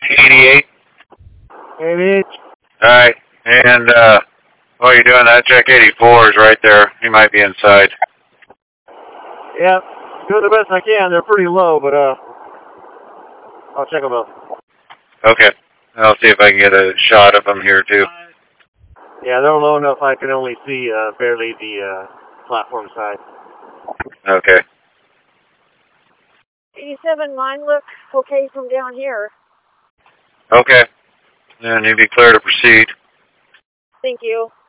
88. 88. Alright, and while you're doing that, check 84 is right there. He might be inside. Yeah, do the best I can. They're pretty low, but I'll check them out. Okay. I'll see if I can get a shot of him here too. Yeah, they're low enough I can only see barely the platform side. Okay. 87, mine looks okay from down here. Okay. Then you'd be clear to proceed. Thank you.